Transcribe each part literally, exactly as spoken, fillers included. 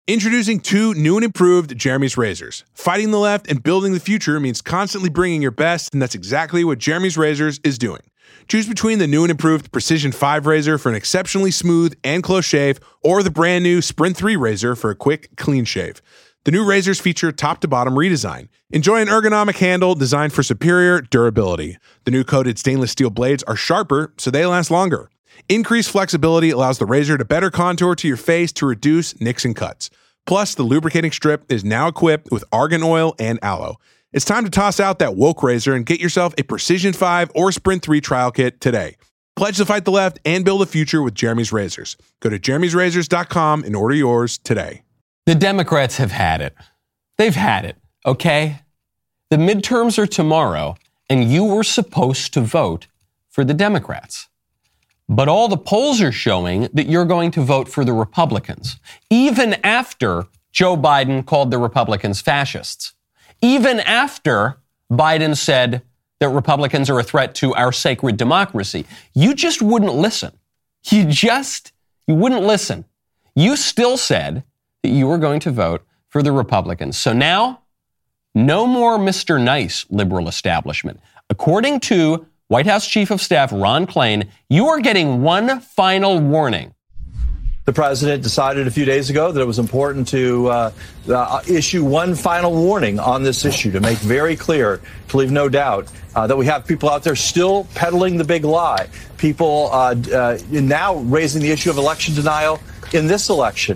Introducing two new and improved Jeremy's razors. Fighting the left and building the future means constantly bringing your best, and that's exactly what Jeremy's Razors is doing. Choose between the new and improved Precision five razor for an exceptionally smooth and close shave, or the brand new Sprint three razor for a quick, clean shave. The new razors feature top-to-bottom redesign. Enjoy an ergonomic handle designed for superior durability. The new coated stainless steel blades are sharper, so they last longer. Increased flexibility allows the razor to better contour to your face to reduce nicks and cuts. Plus, the lubricating strip is now equipped with argan oil and aloe. It's time to toss out that woke razor and get yourself a Precision five or Sprint three trial kit today. Pledge to fight the left and build a future with Jeremy's Razors. Go to jeremy's razors dot com and order yours today. The Democrats have had it. They've had it, okay? The midterms are tomorrow, and you were supposed to vote for the Democrats. But all the polls are showing that you're going to vote for the Republicans, even after Joe Biden called the Republicans fascists, even after Biden said that Republicans are a threat to our sacred democracy. You just wouldn't listen. You just, you wouldn't listen. You still said that you were going to vote for the Republicans. So now, no more Mister Nice liberal establishment. According to White House Chief of Staff Ron Klain, you are getting one final warning. The president decided a few days ago that it was important to uh, uh, issue one final warning on this issue, to make very clear, to leave no doubt, uh, that we have people out there still peddling the big lie, people uh, uh, now raising the issue of election denial in this election.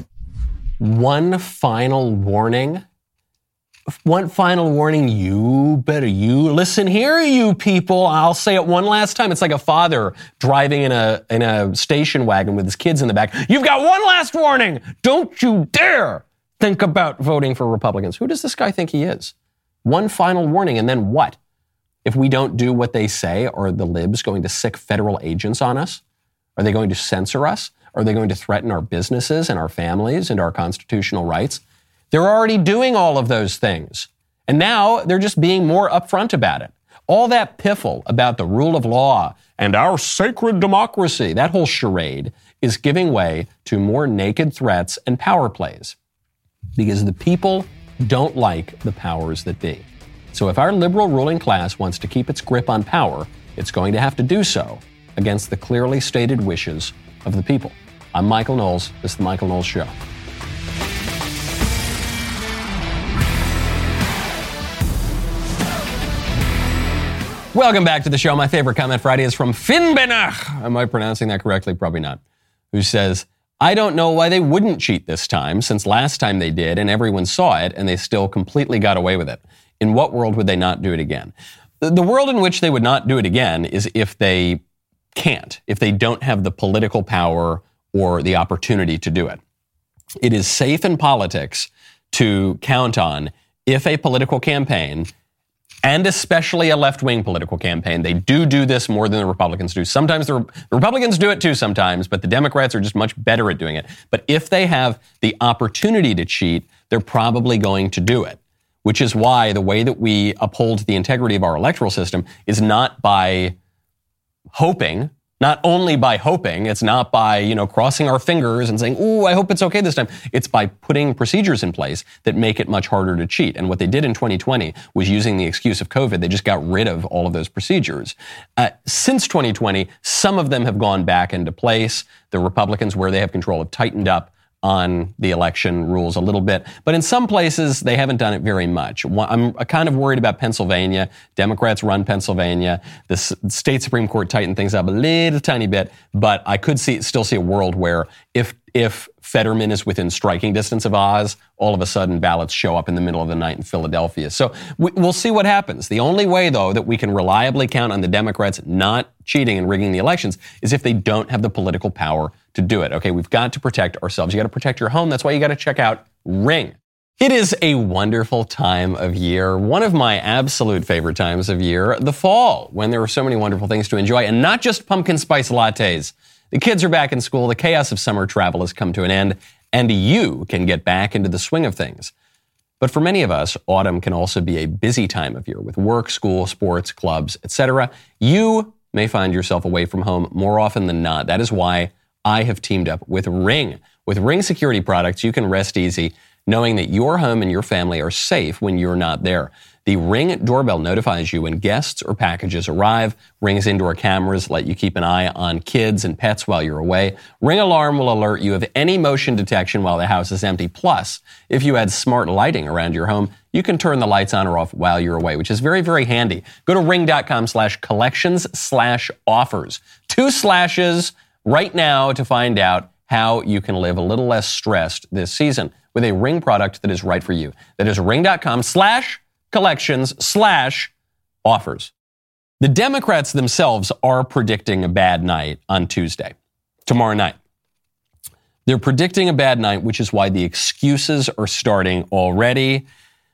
One final warning? One final warning, you better, you listen here, you people. I'll say it one last time. It's like a father driving in a in a station wagon with his kids in the back. You've got one last warning. Don't you dare think about voting for Republicans. Who does this guy think he is? One final warning, and then what? If we don't do what they say, are the libs going to sic federal agents on us? Are they going to censor us? Are they going to threaten our businesses and our families and our constitutional rights? They're already doing all of those things. And now they're just being more upfront about it. All that piffle about the rule of law and our sacred democracy, that whole charade, is giving way to more naked threats and power plays. Because the people don't like the powers that be. So if our liberal ruling class wants to keep its grip on power, it's going to have to do so against the clearly stated wishes of the people. I'm Michael Knowles. This is The Michael Knowles Show. Welcome back to the show. My favorite comment Friday is from Finbenach. Am I pronouncing that correctly? Probably not. Who says, I don't know why they wouldn't cheat this time, since last time they did and everyone saw it and they still completely got away with it. In what world would they not do it again? The world in which they would not do it again is if they can't, if they don't have the political power or the opportunity to do it. It is safe in politics to count on if a political campaign, and especially a left-wing political campaign, they do do this more than the Republicans do. Sometimes the, the Republicans do it too sometimes, but the Democrats are just much better at doing it. But if they have the opportunity to cheat, they're probably going to do it, which is why the way that we uphold the integrity of our electoral system is not by hoping, not only by hoping, it's not by, you know, crossing our fingers and saying, ooh, I hope it's okay this time. It's by putting procedures in place that make it much harder to cheat. And what they did in twenty twenty was using the excuse of COVID. They just got rid of all of those procedures. Uh, since twenty twenty, some of them have gone back into place. The Republicans, where they have control, have tightened up on the election rules a little bit. But in some places, they haven't done it very much. I'm kind of worried about Pennsylvania. Democrats run Pennsylvania. The S- state Supreme Court tightened things up a little tiny bit. But I could see still see a world where if if Fetterman is within striking distance of Oz, all of a sudden ballots show up in the middle of the night in Philadelphia. So we, we'll see what happens. The only way, though, that we can reliably count on the Democrats not cheating and rigging the elections is if they don't have the political power to do it. Okay, we've got to protect ourselves. You got to protect your home. That's why you got to check out Ring. It is a wonderful time of year, one of my absolute favorite times of year, the fall, when there are so many wonderful things to enjoy, and not just pumpkin spice lattes. The kids are back in school, the chaos of summer travel has come to an end, and you can get back into the swing of things. But for many of us, autumn can also be a busy time of year with work, school, sports, clubs, et cetera. You may find yourself away from home more often than not. That is why I have teamed up with Ring. With Ring security products, you can rest easy knowing that your home and your family are safe when you're not there. The Ring doorbell notifies you when guests or packages arrive. Ring's indoor cameras let you keep an eye on kids and pets while you're away. Ring alarm will alert you of any motion detection while the house is empty. Plus, if you add smart lighting around your home, you can turn the lights on or off while you're away, which is very, very handy. Go to ring.com slash collections slash offers. Two slashes right now to find out how you can live a little less stressed this season with a Ring product that is right for you. That is ring.com slash collections slash offers. The Democrats themselves are predicting a bad night on Tuesday, tomorrow night. They're predicting a bad night, which is why the excuses are starting already,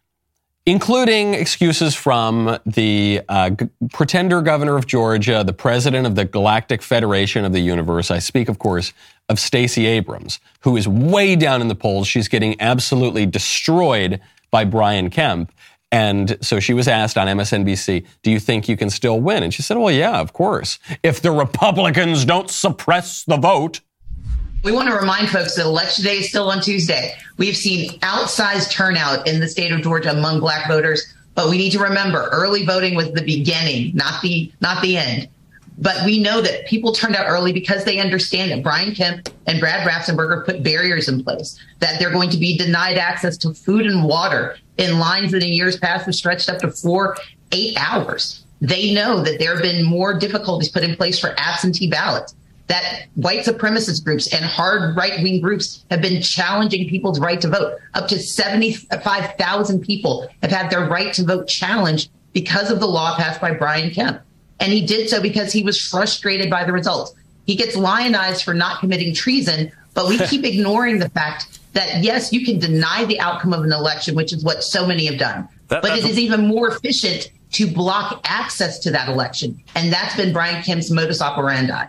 including excuses from the uh, g- pretender governor of Georgia, the president of the Galactic Federation of the Universe. I speak, of course, of Stacey Abrams, who is way down in the polls. She's getting absolutely destroyed by Brian Kemp. And so she was asked on M S N B C, do you think you can still win? And she said, well, yeah, of course. If the Republicans don't suppress the vote. We want to remind folks that Election Day is still on Tuesday. We've seen outsized turnout in the state of Georgia among black voters, but we need to remember early voting was the beginning, not the not the end. But we know that people turned out early because they understand that Brian Kemp and Brad Raffensperger put barriers in place, that they're going to be denied access to food and water in lines that in years past have stretched up to four, eight hours. They know that there have been more difficulties put in place for absentee ballots, that white supremacist groups and hard right-wing groups have been challenging people's right to vote. Up to seventy-five thousand people have had their right to vote challenged because of the law passed by Brian Kemp. And he did so because he was frustrated by the results. He gets lionized for not committing treason, but we keep ignoring the fact that, yes, you can deny the outcome of an election, which is what so many have done. That, but it is even more efficient to block access to that election. And that's been Brian Kemp's modus operandi.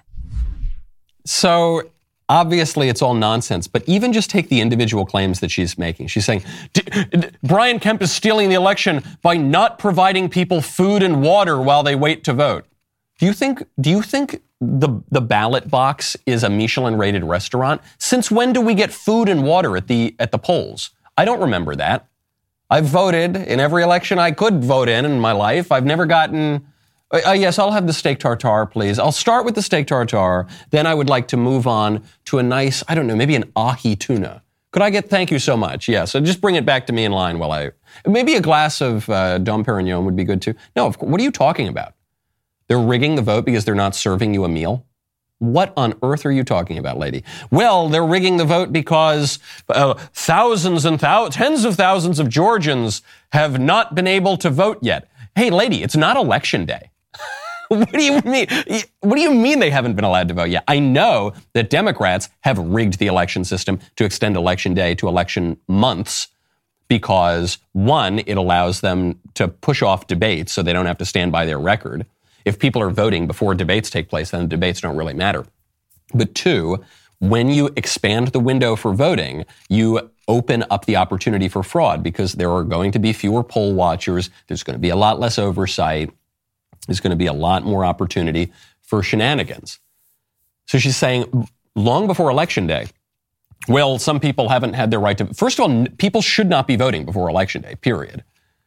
So obviously it's all nonsense, but even just take the individual claims that she's making. She's saying, Brian Kemp is stealing the election by not providing people food and water while they wait to vote. Do you think, do you think the, the ballot box is a Michelin-rated restaurant? Since when do we get food and water at the, at the polls? I don't remember that. I've voted in every election I could vote in in my life. I've never gotten... Uh, yes, I'll have the steak tartare, please. I'll start with the steak tartare. Then I would like to move on to a nice, I don't know, maybe an ahi tuna. Could I get, thank you so much. Yes, yeah, so just bring it back to me in line while I, maybe a glass of uh, Dom Perignon would be good too. No, of course, what are you talking about? They're rigging the vote because they're not serving you a meal? What on earth are you talking about, lady? Well, they're rigging the vote because uh, thousands and thou- tens of thousands of Georgians have not been able to vote yet. Hey, lady, it's not election day. What do you mean? What do you mean they haven't been allowed to vote yet? I know that Democrats have rigged the election system to extend election day to election months because, one, it allows them to push off debates so they don't have to stand by their record. If people are voting before debates take place, then the debates don't really matter. But two, when you expand the window for voting, you open up the opportunity for fraud because there are going to be fewer poll watchers. There's going to be a lot less oversight. There's going to be a lot more opportunity for shenanigans. So she's saying long before Election Day, well, some people haven't had their right to... First of all, people should not be voting before Election Day, period.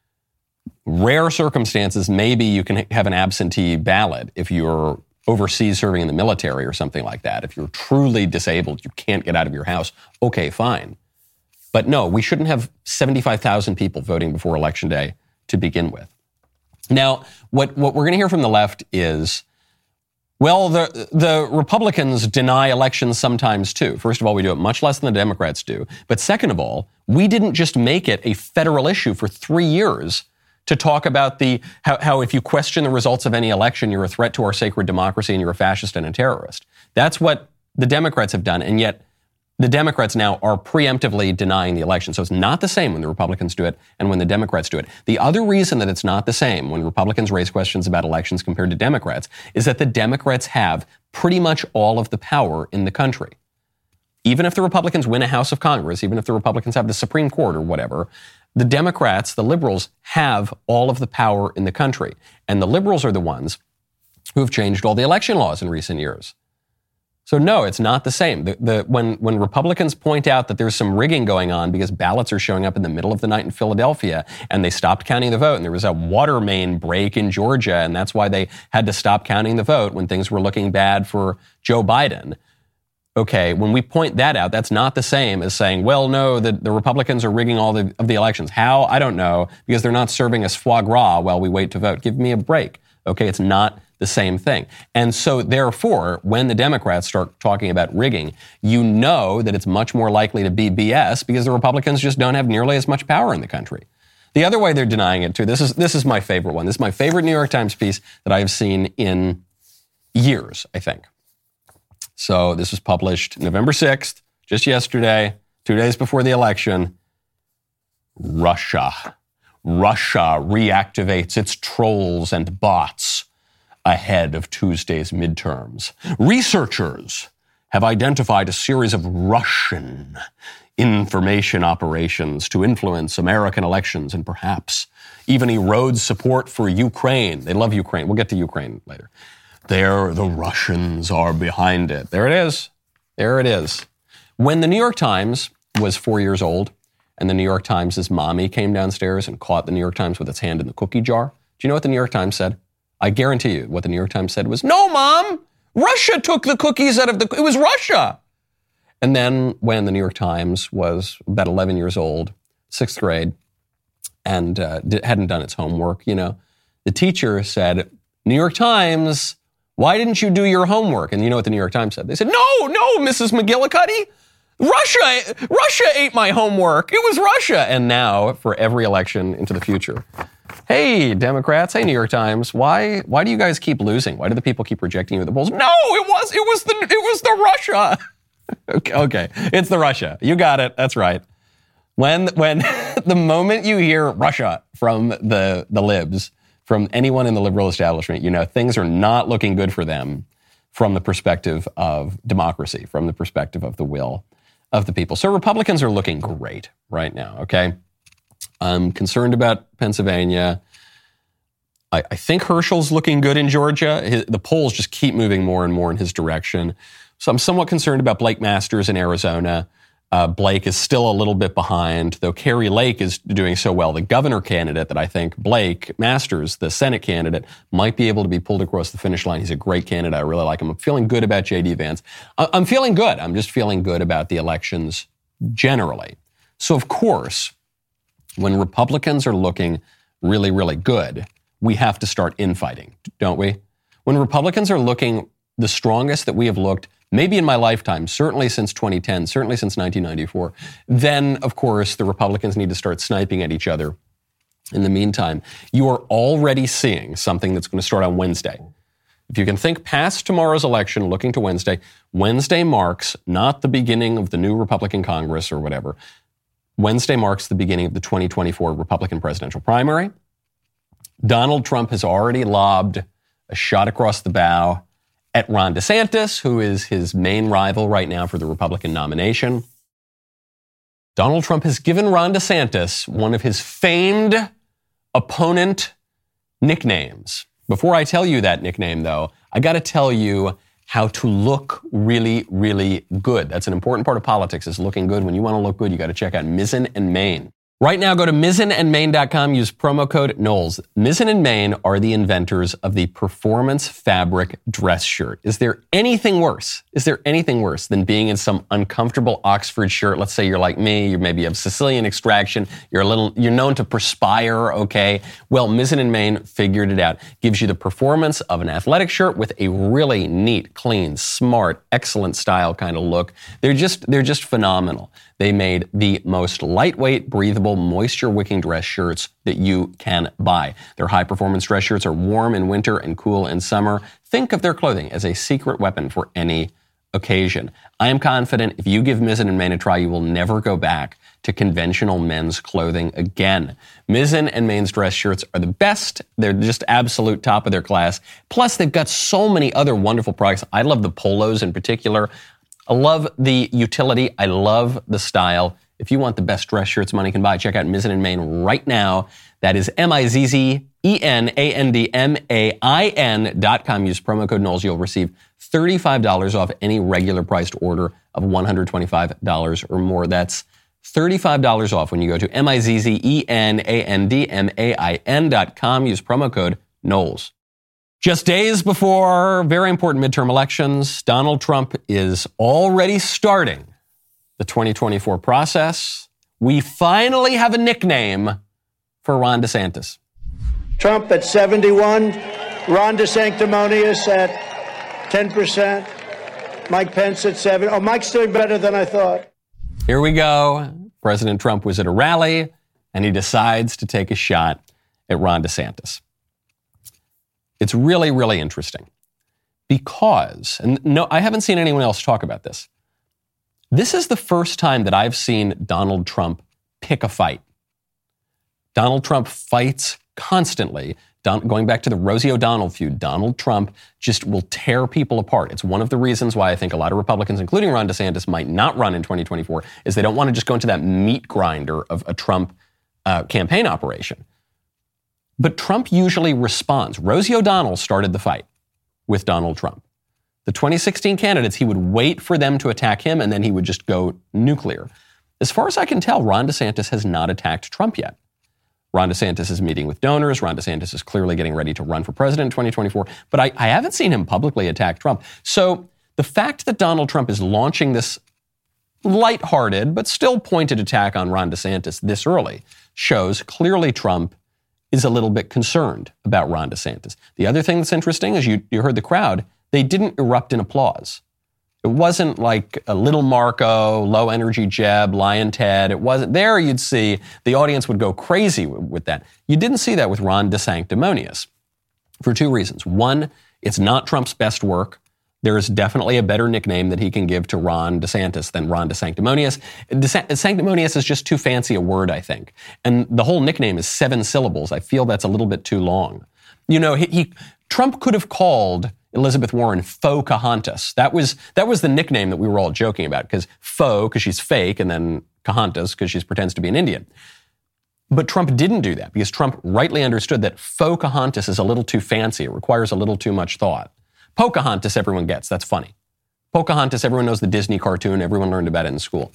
Rare circumstances, maybe you can have an absentee ballot if you're overseas serving in the military or something like that. If you're truly disabled, you can't get out of your house, okay, fine. But no, we shouldn't have seventy-five thousand people voting before Election Day to begin with. Now, what, what we're going to hear from the left is, well, the, the Republicans deny elections sometimes too. First of all, we do it much less than the Democrats do. But second of all, we didn't just make it a federal issue for three years to talk about the how, how if you question the results of any election, you're a threat to our sacred democracy and you're a fascist and a terrorist. That's what the Democrats have done, and yet the Democrats now are preemptively denying the election. So it's not the same when the Republicans do it and when the Democrats do it. The other reason that it's not the same when Republicans raise questions about elections compared to Democrats is that the Democrats have pretty much all of the power in the country. Even if the Republicans win a House of Congress, even if the Republicans have the Supreme Court or whatever, the Democrats, the liberals, have all of the power in the country. And the liberals are the ones who have changed all the election laws in recent years. So no, it's not the same. The, the, when, when Republicans point out that there's some rigging going on because ballots are showing up in the middle of the night in Philadelphia and they stopped counting the vote and there was a water main break in Georgia and that's why they had to stop counting the vote when things were looking bad for Joe Biden. Okay, when we point that out, that's not the same as saying, well, no, the, the Republicans are rigging all the, of the elections. How? I don't know, because they're not serving us foie gras while we wait to vote. Give me a break. Okay, it's not the same thing. And so therefore, when the Democrats start talking about rigging, you know that it's much more likely to be B S because the Republicans just don't have nearly as much power in the country. The other way they're denying it too, this is this is my favorite one. This is my favorite New York Times piece that I have seen in years, I think. So this was published November sixth, just yesterday, two days before the election. Russia. Russia reactivates its trolls and bots ahead of Tuesday's midterms. Researchers have identified a series of Russian information operations to influence American elections and perhaps even erode support for Ukraine. They love Ukraine. We'll get to Ukraine later. There, the Russians are behind it. There it is. There it is. When the New York Times was four years old and the New York Times' mommy came downstairs and caught the New York Times with its hand in the cookie jar, do you know what the New York Times said? I guarantee you what the New York Times said was, no, Mom, Russia took the cookies out of the, it was Russia. And then when the New York Times was about eleven years old, sixth grade, and uh, hadn't done its homework, you know, the teacher said, New York Times, why didn't you do your homework? And you know what the New York Times said? They said, no, no, Missus McGillicuddy, Russia, Russia ate my homework. It was Russia. And now for every election into the future, hey, Democrats, hey, New York Times, why why do you guys keep losing? Why do the people keep rejecting you at the polls? No, it was it was the it was the Russia. okay, okay, it's the Russia. You got it. That's right. When when the moment you hear Russia from the the libs, from anyone in the liberal establishment, you know things are not looking good for them from the perspective of democracy, from the perspective of the will of the people. So Republicans are looking great right now, okay? I'm concerned about Pennsylvania. I, I think Herschel's looking good in Georgia. His, the polls just keep moving more and more in his direction. So I'm somewhat concerned about Blake Masters in Arizona. Uh, Blake is still a little bit behind, though Carrie Lake is doing so well. The governor candidate that I think Blake Masters, the Senate candidate, might be able to be pulled across the finish line. He's a great candidate. I really like him. I'm feeling good about J D Vance. I- I'm feeling good. I'm just feeling good about the elections generally. So, of course, when Republicans are looking really, really good, we have to start infighting, don't we? When Republicans are looking the strongest that we have looked, maybe in my lifetime, certainly since twenty ten, certainly since nineteen ninety-four, then, of course, the Republicans need to start sniping at each other. In the meantime, you are already seeing something that's going to start on Wednesday. If you can think past tomorrow's election, looking to Wednesday, Wednesday marks not the beginning of the new Republican Congress or whatever. Wednesday marks the beginning of the twenty twenty-four Republican presidential primary. Donald Trump has already lobbed a shot across the bow at Ron DeSantis, who is his main rival right now for the Republican nomination. Donald Trump has given Ron DeSantis one of his famed opponent nicknames. Before I tell you that nickname, though, I got to tell you how to look really, really good. That's an important part of politics, is looking good. When you want to look good, you got to check out Mizzen and Main. Right now, go to mizzen and main dot com, use promo code Knowles. Mizzen and Main are the inventors of the performance fabric dress shirt. Is there anything worse? Is there anything worse than being in some uncomfortable Oxford shirt? Let's say you're like me, you maybe have Sicilian extraction, you're a little, you're known to perspire, okay? Well, Mizzen and Main figured it out. Gives you the performance of an athletic shirt with a really neat, clean, smart, excellent style kind of look. They're just, they're just phenomenal. They made the most lightweight, breathable, moisture-wicking dress shirts that you can buy. Their high-performance dress shirts are warm in winter and cool in summer. Think of their clothing as a secret weapon for any occasion. I am confident if you give Mizzen and Main a try, you will never go back to conventional men's clothing again. Mizzen and Main's dress shirts are the best. They're just absolute top of their class. Plus, they've got so many other wonderful products. I love the polos in particular. I love the utility. I love the style. If you want the best dress shirts money can buy, check out Mizzen and Main right now. That is M I Z Z E N A N D M A I N dot com. Use promo code Knowles. You'll receive thirty-five dollars off any regular priced order of one hundred twenty-five dollars or more. That's thirty-five dollars off when you go to M I Z Z E N A N D M A I N dot com. Use promo code Knowles. Just days before very important midterm elections, Donald Trump is already starting the twenty twenty-four process. We finally have a nickname for Ron DeSantis. Trump at seventy-one, Ron DeSanctimonious at ten percent, Mike Pence at seven. Oh, Mike's doing better than I thought. Here we go. President Trump was at a rally, and he decides to take a shot at Ron DeSantis. It's really, really interesting because, and no, I haven't seen anyone else talk about this. This is the first time that I've seen Donald Trump pick a fight. Donald Trump fights constantly. Don, going back to the Rosie O'Donnell feud, Donald Trump just will tear people apart. It's one of the reasons why I think a lot of Republicans, including Ron DeSantis, might not run in twenty twenty-four, is they don't want to just go into that meat grinder of a Trump uh, campaign operation. But Trump usually responds. Rosie O'Donnell started the fight with Donald Trump. The twenty sixteen candidates, he would wait for them to attack him, and then he would just go nuclear. As far as I can tell, Ron DeSantis has not attacked Trump yet. Ron DeSantis is meeting with donors. Ron DeSantis is clearly getting ready to run for president in twenty twenty-four. But I, I haven't seen him publicly attack Trump. So the fact that Donald Trump is launching this lighthearted but still pointed attack on Ron DeSantis this early shows clearly Trump is a little bit concerned about Ron DeSantis. The other thing that's interesting is you, you heard the crowd. They didn't erupt in applause. It wasn't like a little Marco, low energy Jeb, Lion Ted. It wasn't there. You'd see the audience would go crazy with, with that. You didn't see that with Ron DeSanctimonious for two reasons. One, it's not Trump's best work. There is definitely a better nickname that he can give to Ron DeSantis than Ron DeSanctimonious. DeSanctimonious is just too fancy a word, I think. And the whole nickname is seven syllables. I feel that's a little bit too long. You know, he, he Trump could have called Elizabeth Warren Pocahontas. That was that was the nickname that we were all joking about, because faux, because she's fake, and then Kahontas, because she pretends to be an Indian. But Trump didn't do that, because Trump rightly understood that Pocahontas is a little too fancy. It requires a little too much thought. Pocahontas, everyone gets. That's funny. Pocahontas, everyone knows the Disney cartoon. Everyone learned about it in school.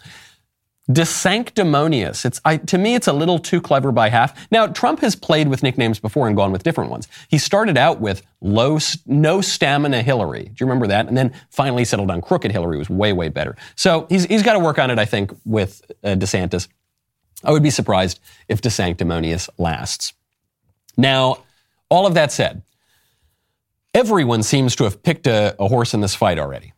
DeSanctimonious. It's I, to me, it's a little too clever by half. Now, Trump has played with nicknames before and gone with different ones. He started out with low, no stamina Hillary. Do you remember that? And then finally settled on crooked Hillary. It was way, way better. So he's he's got to work on it, I think, with uh, DeSantis. I would be surprised if DeSanctimonious lasts. Now, all of that said, everyone seems to have picked a, a horse in this fight already.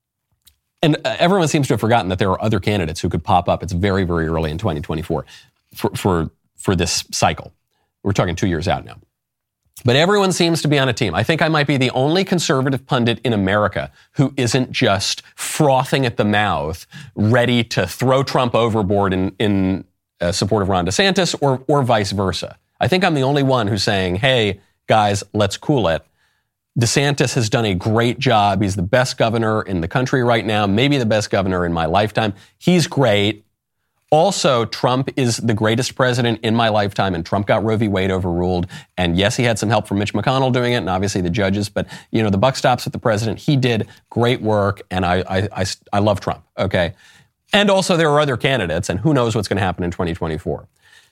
And uh, everyone seems to have forgotten that there are other candidates who could pop up. It's very, very early in twenty twenty-four for, for, for this cycle. We're talking two years out now. But everyone seems to be on a team. I think I might be the only conservative pundit in America who isn't just frothing at the mouth, ready to throw Trump overboard in, in uh, support of Ron DeSantis, or, or vice versa. I think I'm the only one who's saying, hey, guys, let's cool it. DeSantis has done a great job. He's the best governor in the country right now, maybe the best governor in my lifetime. He's great. Also, Trump is the greatest president in my lifetime, and Trump got Roe v. Wade overruled. And yes, he had some help from Mitch McConnell doing it, and obviously the judges. But, you know, the buck stops with the president. He did great work, and I, I, I, I love Trump, okay? And also there are other candidates, and who knows what's going to happen in twenty twenty-four.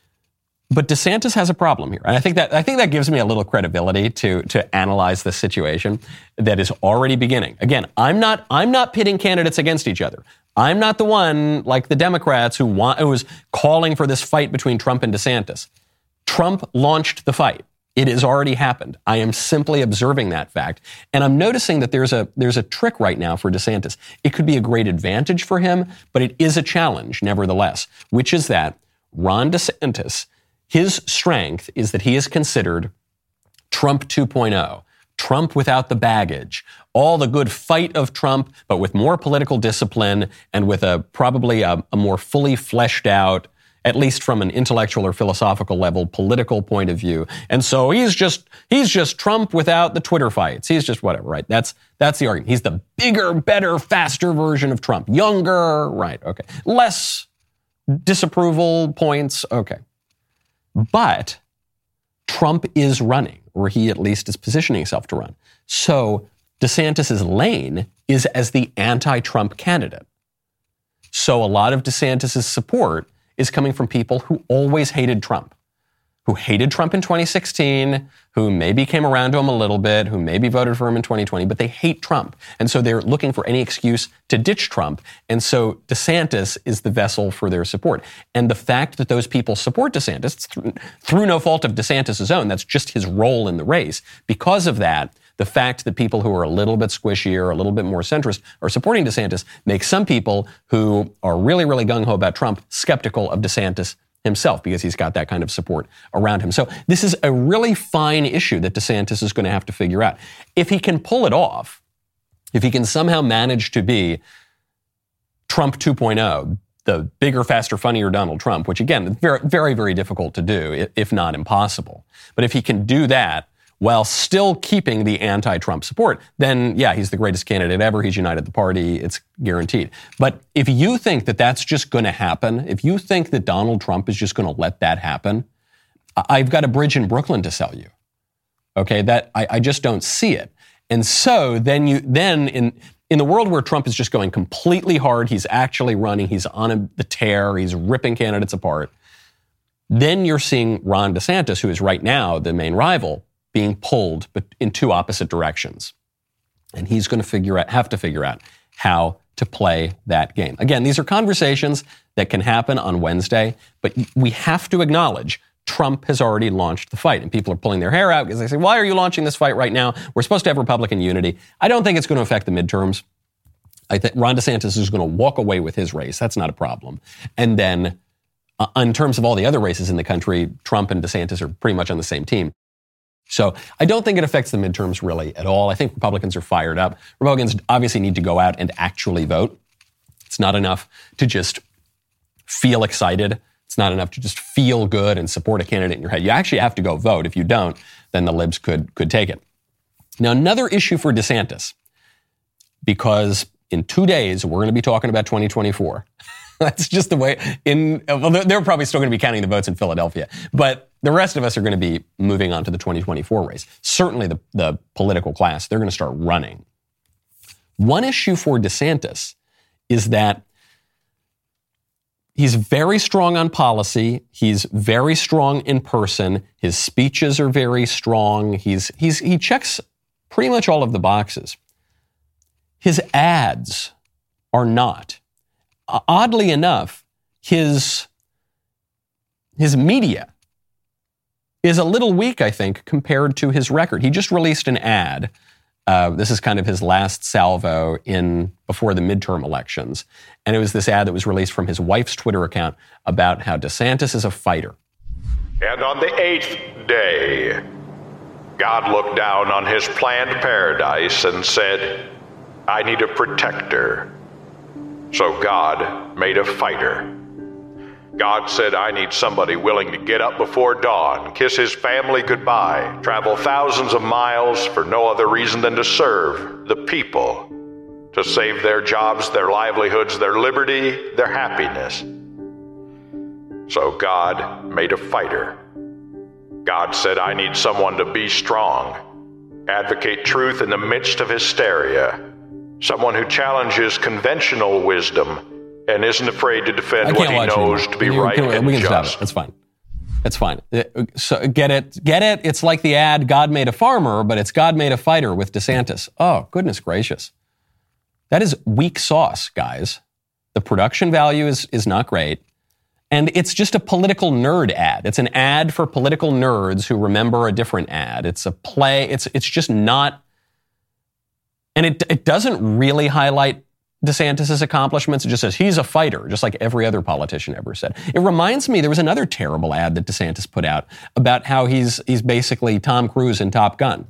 But DeSantis has a problem here. And I think that I think that gives me a little credibility to, to analyze this situation that is already beginning. Again, I'm not I'm not pitting candidates against each other. I'm not the one like the Democrats who want who was calling for this fight between Trump and DeSantis. Trump launched the fight. It has already happened. I am simply observing that fact. And I'm noticing that there's a there's a trick right now for DeSantis. It could be a great advantage for him, but it is a challenge nevertheless, which is that Ron DeSantis, his strength is that he is considered Trump two point oh, Trump without the baggage, all the good fight of Trump, but with more political discipline and with a probably a, a more fully fleshed out, at least from an intellectual or philosophical level, political point of view. And so he's just he's just Trump without the Twitter fights. He's just whatever, right? That's that's the argument. He's the bigger, better, faster version of Trump. Younger, right, okay. Less disapproval points, okay. But Trump is running, or he at least is positioning himself to run. So DeSantis's lane is as the anti-Trump candidate. So a lot of DeSantis's support is coming from people who always hated Trump, who hated Trump in twenty sixteen, who maybe came around to him a little bit, who maybe voted for him in twenty twenty, but they hate Trump. And so they're looking for any excuse to ditch Trump. And so DeSantis is the vessel for their support. And the fact that those people support DeSantis, through, through no fault of DeSantis' own, that's just his role in the race. Because of that, the fact that people who are a little bit squishier, a little bit more centrist, are supporting DeSantis makes some people who are really, really gung-ho about Trump skeptical of DeSantis himself, because he's got that kind of support around him. So this is a really fine issue that DeSantis is going to have to figure out. If he can pull it off, if he can somehow manage to be Trump two point oh, the bigger, faster, funnier Donald Trump, which again, very, very, very difficult to do, if not impossible. But if he can do that while still keeping the anti-Trump support, then yeah, he's the greatest candidate ever. He's united the party. It's guaranteed. But if you think that that's just going to happen, if you think that Donald Trump is just going to let that happen, I've got a bridge in Brooklyn to sell you. Okay, that I, I just don't see it. And so then you then in in the world where Trump is just going completely hard, he's actually running, he's on a, the tear, he's ripping candidates apart. Then you're seeing Ron DeSantis, who is right now the main rival, being pulled but in two opposite directions. And he's going to figure out, have to figure out how to play that game. Again, these are conversations that can happen on Wednesday, but we have to acknowledge Trump has already launched the fight. And people are pulling their hair out because they say, why are you launching this fight right now? We're supposed to have Republican unity. I don't think it's going to affect the midterms. I think Ron DeSantis is going to walk away with his race. That's not a problem. And then uh, in terms of all the other races in the country, Trump and DeSantis are pretty much on the same team. So I don't think it affects the midterms really at all. I think Republicans are fired up. Republicans obviously need to go out and actually vote. It's not enough to just feel excited. It's not enough to just feel good and support a candidate in your head. You actually have to go vote. If you don't, then the libs could, could take it. Now, another issue for DeSantis, because in two days, we're going to be talking about twenty twenty-four. That's just the way in, well, they're probably still going to be counting the votes in Philadelphia, but the rest of us are going to be moving on to the twenty twenty-four race. Certainly the, the political class, they're going to start running. One issue for DeSantis is that he's very strong on policy. He's very strong in person. His speeches are very strong. He's, he's, he checks pretty much all of the boxes. His ads are not. Uh, oddly enough, his, his media is a little weak, I think, compared to his record. He just released an ad. Uh, this is kind of his last salvo in before the midterm elections. And it was this ad that was released from his wife's Twitter account about how DeSantis is a fighter. And on the eighth day, God looked down on his planned paradise and said, I need a protector. So God made a fighter. God said, I need somebody willing to get up before dawn, kiss his family goodbye, travel thousands of miles for no other reason than to serve the people, to save their jobs, their livelihoods, their liberty, their happiness. So God made a fighter. God said, I need someone to be strong, advocate truth in the midst of hysteria, someone who challenges conventional wisdom and isn't afraid to defend what he knows you. to be you, right and we can just. Stop it. That's fine. That's fine. So get it? Get it? It's like the ad, God made a farmer, but it's God made a fighter with DeSantis. Oh, goodness gracious. That is weak sauce, guys. The production value is, is not great. And it's just a political nerd ad. It's an ad for political nerds who remember a different ad. It's a play. It's, it's just not. And it, it doesn't really highlight DeSantis' accomplishments. It just says he's a fighter, just like every other politician ever said. It reminds me, there was another terrible ad that DeSantis put out about how he's he's basically Tom Cruise in Top Gun.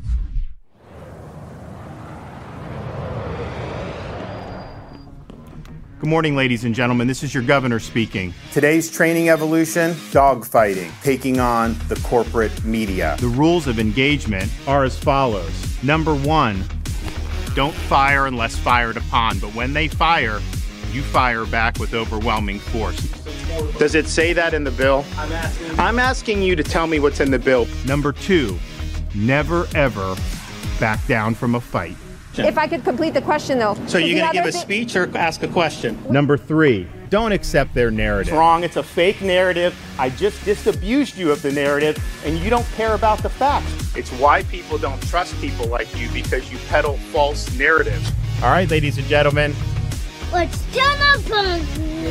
Good morning, ladies and gentlemen. This is your governor speaking. Today's training evolution, dogfighting, taking on the corporate media. The rules of engagement are as follows. Number one, don't fire unless fired upon, but when they fire, you fire back with overwhelming force. Does it say that in the bill? I'm asking. I'm asking you to tell me what's in the bill. Number two, never ever back down from a fight. If I could complete the question, though. So you're going to give a thi- speech or ask a question? Number three, don't accept their narrative. It's wrong. It's a fake narrative. I just disabused you of the narrative, and you don't care about the facts. It's why people don't trust people like you, because you peddle false narratives. All right, ladies and gentlemen. What's Jonathan?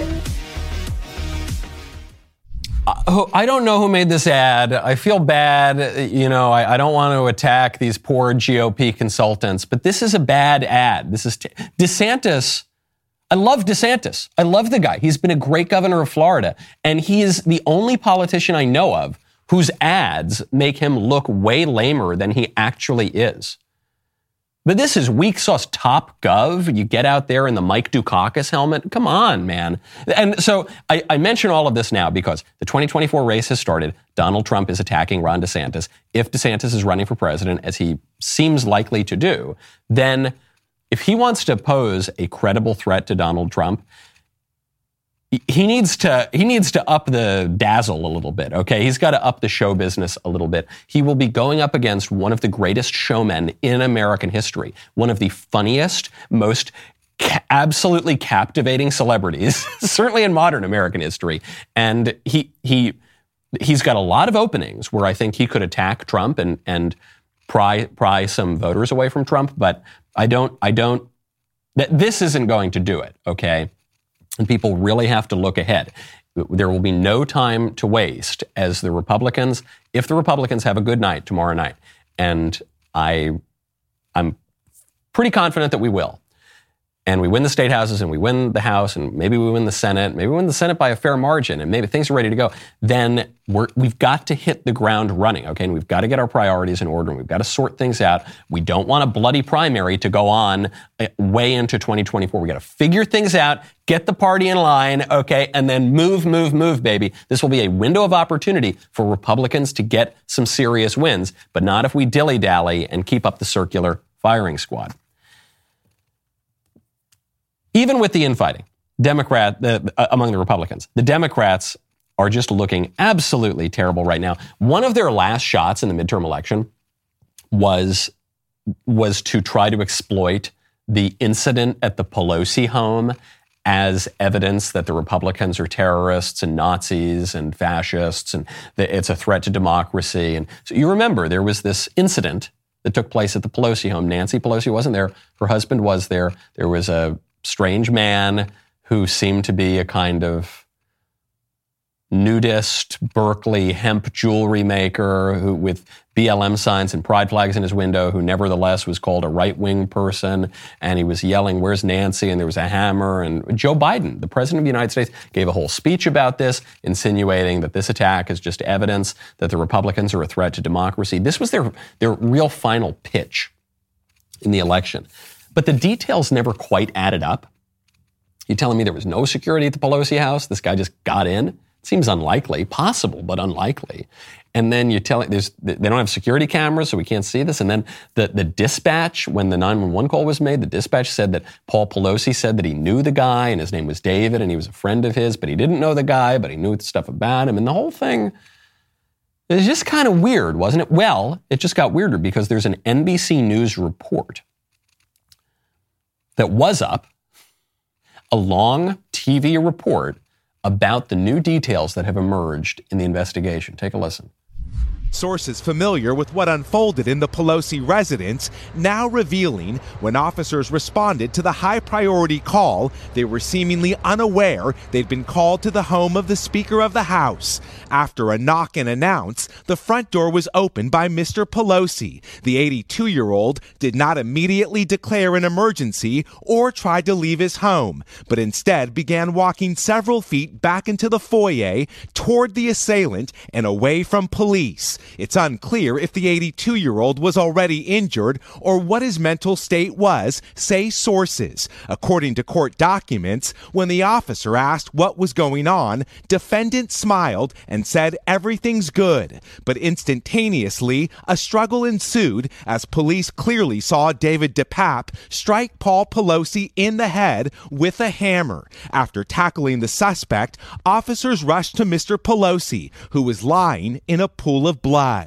Uh, I don't know who made this ad. I feel bad. You know, I, I don't want to attack these poor G O P consultants, but this is a bad ad. This is t- DeSantis. I love DeSantis. I love the guy. He's been a great governor of Florida, and he is the only politician I know of whose ads make him look way lamer than he actually is. But this is weak sauce Top Gov. You get out there in the Mike Dukakis helmet. Come on, man. And so I, I mention all of this now because the twenty twenty-four race has started. Donald Trump is attacking Ron DeSantis. If DeSantis is running for president, as he seems likely to do, then if he wants to pose a credible threat to Donald Trump, he needs to he needs to up the dazzle a little bit, okay? He's got to up the show business a little bit. He will be going up against one of the greatest showmen in American history, one of the funniest, most ca- absolutely captivating celebrities, certainly in modern American history. And he he he's got a lot of openings where I think he could attack Trump and and pry pry some voters away from Trump, but I don't I don't th- this isn't going to do it, okay? And people really have to look ahead. There will be no time to waste as the Republicans, if the Republicans have a good night tomorrow night, and I, I'm pretty confident that we will, and we win the state houses and we win the House and maybe we win the Senate, maybe we win the Senate by a fair margin and maybe things are ready to go, then we're, we've got to hit the ground running, okay? And we've got to get our priorities in order and we've got to sort things out. We don't want a bloody primary to go on way into twenty twenty-four. We got to figure things out, get the party in line, okay? And then move, move, move, baby. This will be a window of opportunity for Republicans to get some serious wins, but not if we dilly-dally and keep up the circular firing squad. Even with the infighting, Democrat the, uh, among the Republicans, the Democrats are just looking absolutely terrible right now. One of their last shots in the midterm election was was to try to exploit the incident at the Pelosi home as evidence that the Republicans are terrorists and Nazis and fascists and that it's a threat to democracy. And so you remember there was this incident that took place at the Pelosi home. Nancy Pelosi wasn't there. Her husband was there. There was a strange man who seemed to be a kind of nudist Berkeley hemp jewelry maker who with B L M signs and pride flags in his window, who nevertheless was called a right-wing person. And he was yelling, "Where's Nancy?" And there was a hammer. And Joe Biden, the president of the United States, gave a whole speech about this, insinuating that this attack is just evidence that the Republicans are a threat to democracy. This was their, their real final pitch in the election. But the details never quite added up. You're telling me there was no security at the Pelosi house? This guy just got in? It seems unlikely, possible, but unlikely. And then you're telling, there's, they don't have security cameras, so we can't see this. And then the, the dispatch, when the nine one one call was made, the dispatch said that Paul Pelosi said that he knew the guy and his name was David and he was a friend of his, but he didn't know the guy, but he knew stuff about him. And the whole thing is just kind of weird, wasn't it? Well, it just got weirder because there's an N B C News report that was up, a long T V report about the new details that have emerged in the investigation. Take a listen. Sources familiar with what unfolded in the Pelosi residence now revealing when officers responded to the high-priority call, they were seemingly unaware they'd been called to the home of the Speaker of the House. After a knock and announce, the front door was opened by Mister Pelosi. The eighty-two-year-old did not immediately declare an emergency or try to leave his home, but instead began walking several feet back into the foyer toward the assailant and away from police. It's unclear if the eighty-two-year-old was already injured or what his mental state was, say sources. According to court documents, when the officer asked what was going on, defendant smiled and said everything's good. But instantaneously, a struggle ensued as police clearly saw David DePape strike Paul Pelosi in the head with a hammer. After tackling the suspect, officers rushed to Mister Pelosi, who was lying in a pool of blood.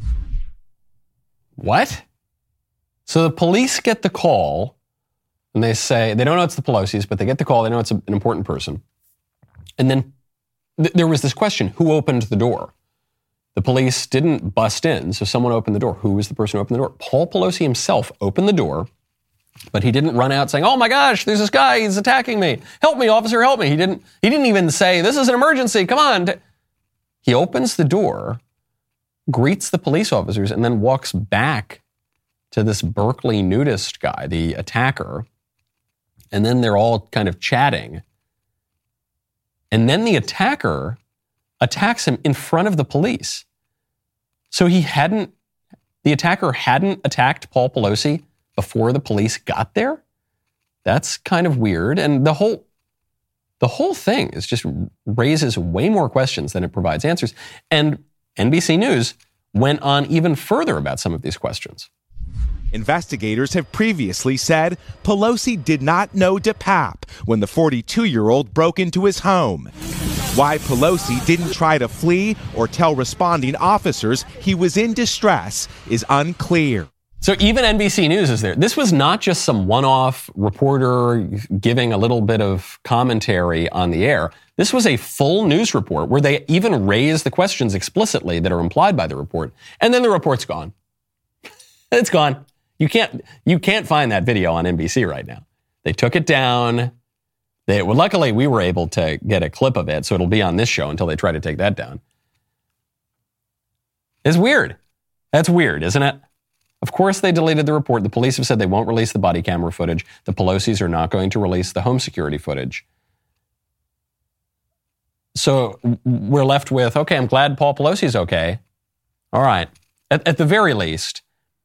What? So the police get the call, and they say, they don't know it's the Pelosi's, but they get the call, they know it's a, an important person. And then th- there was this question, who opened the door? The police didn't bust in, so someone opened the door. Who was the person who opened the door? Paul Pelosi himself opened the door, but he didn't run out saying, oh my gosh, there's this guy, he's attacking me. Help me, officer, help me. He didn't, he didn't even say, this is an emergency, come on. He opens the door, greets the police officers, and then walks back to this Berkeley nudist guy, the attacker. And then they're all kind of chatting. And then the attacker attacks him in front of the police. So he hadn't, the attacker hadn't attacked Paul Pelosi before the police got there? That's kind of weird. And the whole, the whole thing is just raises way more questions than it provides answers. And N B C News went on even further about some of these questions. Investigators have previously said Pelosi did not know DePape when the forty-two-year-old broke into his home. Why Pelosi didn't try to flee or tell responding officers he was in distress is unclear. So even N B C News is there. This was not just some one-off reporter giving a little bit of commentary on the air. This was a full news report where they even raise the questions explicitly that are implied by the report. And then the report's gone. It's gone. You can't, you can't find that video on N B C right now. They took it down. They, well, luckily, we were able to get a clip of it, so it'll be on this show until they try to take that down. It's weird. That's weird, isn't it? Of course, they deleted the report. The police have said they won't release the body camera footage. The Pelosi's are not going to release the home security footage. So we're left with, okay, I'm glad Paul Pelosi's okay. All right. At, at the very least,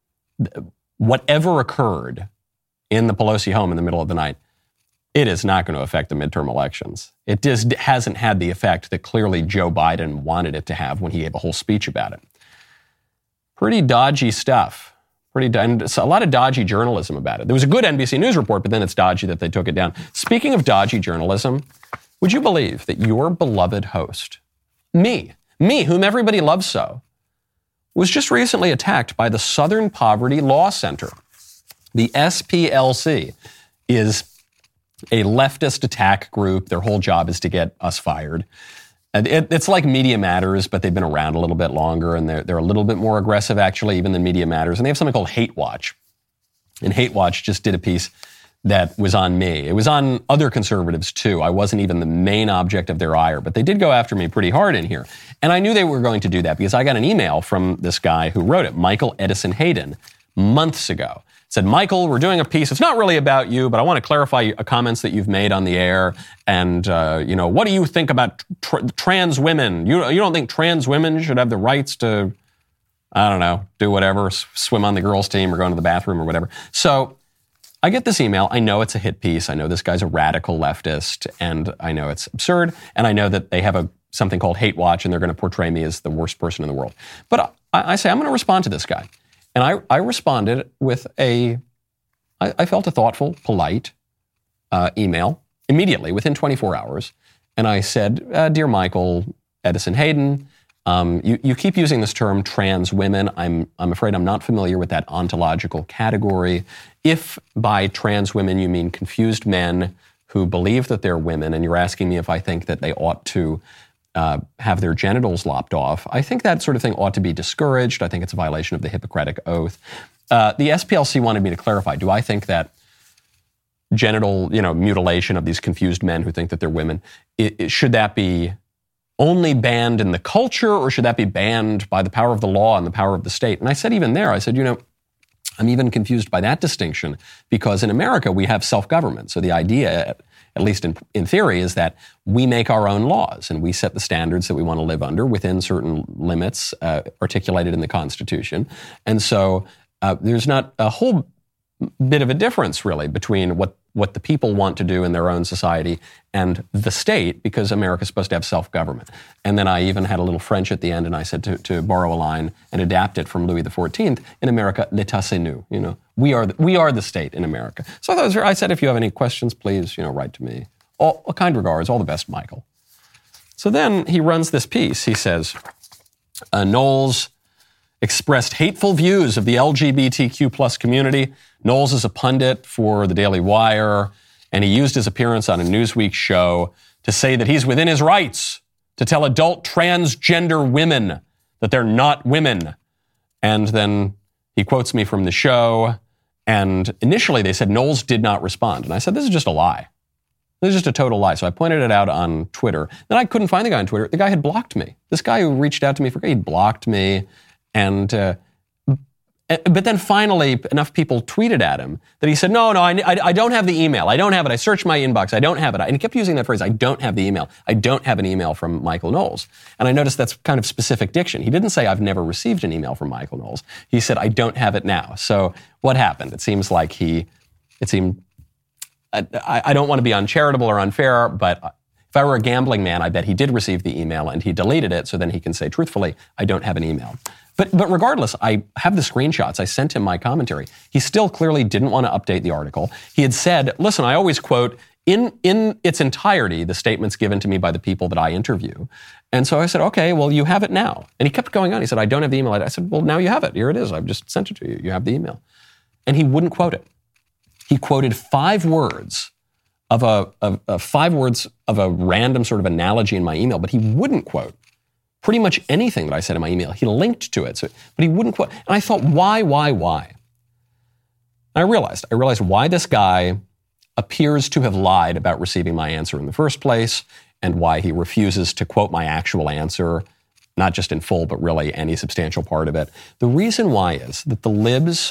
whatever occurred in the Pelosi home in the middle of the night, it is not going to affect the midterm elections. It just hasn't had the effect that clearly Joe Biden wanted it to have when he gave a whole speech about it. Pretty dodgy stuff. Pretty, and a lot of dodgy journalism about it. There was a good N B C News report, but then it's dodgy that they took it down. Speaking of dodgy journalism, would you believe that your beloved host, me, me, whom everybody loves so, was just recently attacked by the Southern Poverty Law Center? The S P L C is a leftist attack group. Their whole job is to get us fired. And it, it's like Media Matters, but they've been around a little bit longer, and they're, they're a little bit more aggressive, actually, even than Media Matters. And they have something called Hate Watch. And Hate Watch just did a piece that was on me. It was on other conservatives, too. I wasn't even the main object of their ire, but they did go after me pretty hard in here. And I knew they were going to do that because I got an email from this guy who wrote it, Michael Edison Hayden, months ago. Said, Michael, we're doing a piece. It's not really about you, but I want to clarify comments that you've made on the air. And, uh, you know, what do you think about tr- trans women? You, you don't think trans women should have the rights to, I don't know, do whatever, swim on the girls' team or go into the bathroom or whatever. So I get this email. I know it's a hit piece. I know this guy's a radical leftist, and I know it's absurd. And I know that they have a something called Hate Watch, and they're going to portray me as the worst person in the world. But I, I say, I'm going to respond to this guy. And I, I responded with a, I, I felt a thoughtful, polite uh, email immediately within twenty-four hours. And I said, uh, Dear Michael Edison Hayden, um, you, you keep using this term trans women. I'm, I'm afraid I'm not familiar with that ontological category. If by trans women you mean confused men who believe that they're women, and you're asking me if I think that they ought to Uh, have their genitals lopped off, I think that sort of thing ought to be discouraged. I think it's a violation of the Hippocratic Oath. Uh, the S P L C wanted me to clarify, do I think that genital, you know, mutilation of these confused men who think that they're women, it, it, should that be only banned in the culture, or should that be banned by the power of the law and the power of the state? And I said even there, I said, you know, I'm even confused by that distinction because in America we have self-government. So the idea, at least in, in theory, is that we make our own laws and we set the standards that we want to live under within certain limits uh, articulated in the Constitution. And so uh, there's not a whole bit of a difference, really, between what, what the people want to do in their own society and the state, because America's supposed to have self-government. And then I even had a little French at the end, and I said to, to borrow a line and adapt it from Louis the fourteenth, in America, l'État c'est nous. You know, we are the, we are the state in America. So I, thought it was, I said, if you have any questions, please, you know, write to me. All, all kind regards, all the best, Michael. So then he runs this piece. He says, uh, Knowles expressed hateful views of the L G B T Q plus community. Knowles is a pundit for the Daily Wire, and he used his appearance on a Newsweek show to say that he's within his rights to tell adult transgender women that they're not women. And then he quotes me from the show, and initially they said Knowles did not respond. And I said, this is just a lie. This is just a total lie. So I pointed it out on Twitter. Then I couldn't find the guy on Twitter. The guy had blocked me. This guy who reached out to me, for he'd blocked me. And, uh, but then finally enough people tweeted at him that he said, no, no, I, I, I don't have the email. I don't have it. I searched my inbox. I don't have it. And he kept using that phrase, I don't have the email. I don't have an email from Michael Knowles. And I noticed that's kind of specific diction. He didn't say, I've never received an email from Michael Knowles. He said, I don't have it now. So what happened? It seems like he, it seemed, I, I don't want to be uncharitable or unfair, but if I were a gambling man, I bet he did receive the email and he deleted it, so then he can say truthfully, I don't have an email. But but regardless, I have the screenshots. I sent him my commentary. He still clearly didn't want to update the article. He had said, listen, I always quote, in, in its entirety, the statements given to me by the people that I interview. And so I said, okay, well, you have it now. And he kept going on. He said, I don't have the email. I said, well, now you have it. Here it is. I've just sent it to you. You have the email. And he wouldn't quote it. He quoted five words of a, of, of five words of a random sort of analogy in my email, but he wouldn't quote pretty much anything that I said in my email. He linked to it, so, but he wouldn't quote. And I thought, why, why, why? And I realized, I realized why this guy appears to have lied about receiving my answer in the first place, and why he refuses to quote my actual answer, not just in full, but really any substantial part of it. The reason why is that the libs,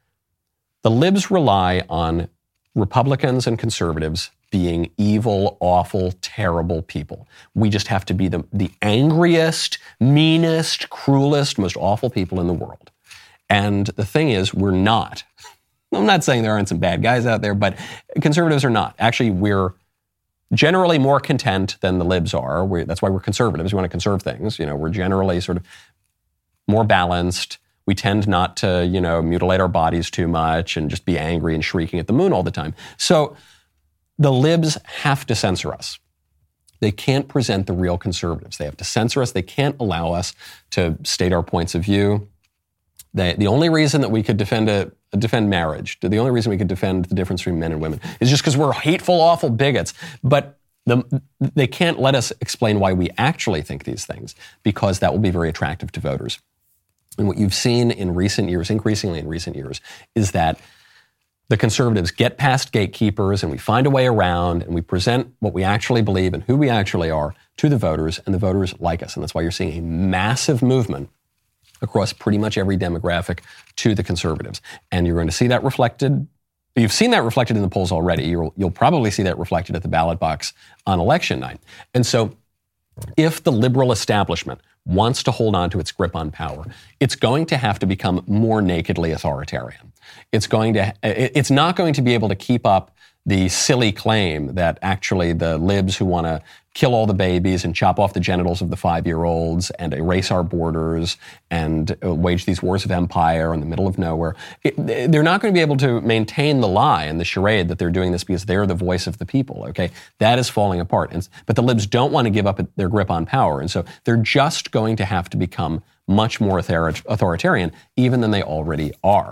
the libs rely on Republicans and conservatives being evil, awful, terrible people. We just have to be the, the angriest, meanest, cruelest, most awful people in the world. And the thing is, we're not. I'm not saying there aren't some bad guys out there, but conservatives are not. Actually, we're generally more content than the libs are. We're, that's why we're conservatives. We want to conserve things. You know, we're generally sort of more balanced. We tend not to, you know, mutilate our bodies too much and just be angry and shrieking at the moon all the time. So the libs have to censor us. They can't present the real conservatives. They have to censor us. They can't allow us to state our points of view. They, the only reason that we could defend a, defend marriage, the only reason we could defend the difference between men and women is just because we're hateful, awful bigots. But the, they can't let us explain why we actually think these things, because that will be very attractive to voters. And what you've seen in recent years, increasingly in recent years, is that the conservatives get past gatekeepers and we find a way around and we present what we actually believe and who we actually are to the voters, and the voters like us. And that's why you're seeing a massive movement across pretty much every demographic to the conservatives. And you're going to see that reflected. You've seen that reflected in the polls already. You'll, you'll probably see that reflected at the ballot box on election night. And so if the liberal establishment wants to hold on to its grip on power, it's going to have to become more nakedly authoritarian. It's going to, it's not going to be able to keep up the silly claim that actually the libs who want to kill all the babies and chop off the genitals of the five-year-olds and erase our borders and wage these wars of empire in the middle of nowhere, it, they're not going to be able to maintain the lie and the charade that they're doing this because they're the voice of the people, okay? That is falling apart. And, but the libs don't want to give up their grip on power, and so they're just going to have to become much more authoritarian, even than they already are.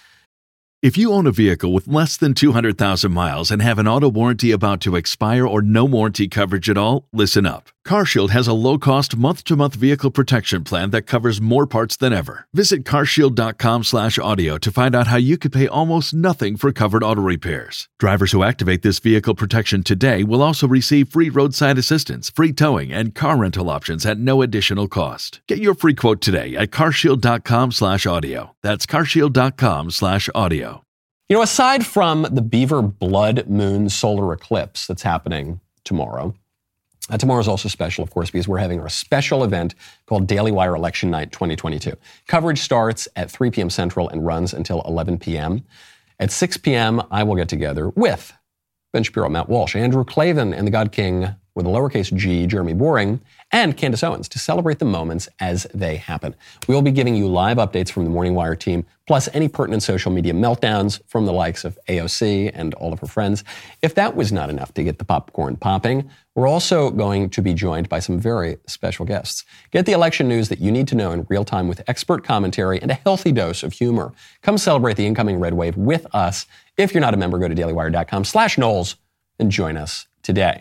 If you own a vehicle with less than two hundred thousand miles and have an auto warranty about to expire or no warranty coverage at all, listen up. CarShield has a low-cost month-to-month vehicle protection plan that covers more parts than ever. Visit carshield.com slash audio to find out how you could pay almost nothing for covered auto repairs. Drivers who activate this vehicle protection today will also receive free roadside assistance, free towing, and car rental options at no additional cost. Get your free quote today at carshield.com slash audio. That's carshield.com slash audio. You know, aside from the Beaver Blood Moon solar eclipse that's happening tomorrow, uh, tomorrow is also special, of course, because we're having our special event called Daily Wire Election Night twenty twenty-two. Coverage starts at three p.m. Central and runs until eleven p.m. At six p.m., I will get together with Ben Shapiro, Matt Walsh, Andrew Klavan, and the God King with a lowercase g, Jeremy Boring, and Candace Owens to celebrate the moments as they happen. We will be giving you live updates from the Morning Wire team, plus any pertinent social media meltdowns from the likes of A O C and all of her friends. If that was not enough to get the popcorn popping, we're also going to be joined by some very special guests. Get the election news that you need to know in real time with expert commentary and a healthy dose of humor. Come celebrate the incoming red wave with us. If you're not a member, go to dailywire.com slash Knowles and join us today.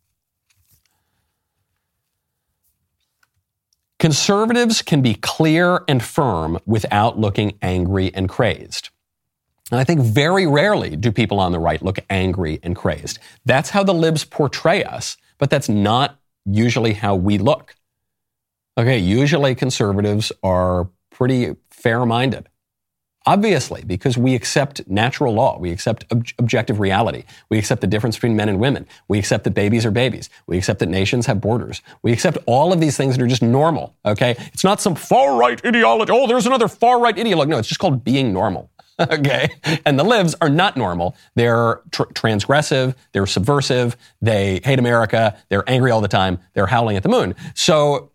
Conservatives can be clear and firm without looking angry and crazed. And I think very rarely do people on the right look angry and crazed. That's how the libs portray us, but that's not usually how we look. Okay, usually conservatives are pretty fair-minded. Obviously, because we accept natural law. We accept ob- objective reality. We accept the difference between men and women. We accept that babies are babies. We accept that nations have borders. We accept all of these things that are just normal, okay? It's not some far-right ideology. Oh, there's another far-right ideology. No, it's just called being normal, okay? And the libs are not normal. They're tr- transgressive. They're subversive. They hate America. They're angry all the time. They're howling at the moon. So,